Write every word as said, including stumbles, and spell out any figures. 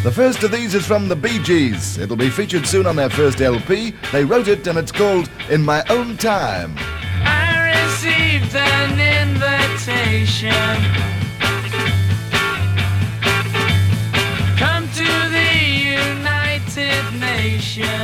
The first of these is from the Bee Gees. It'll be featured soon on their first L P. They wrote it and it's called In My Own Time. I received an invitation. Come to the United Nations.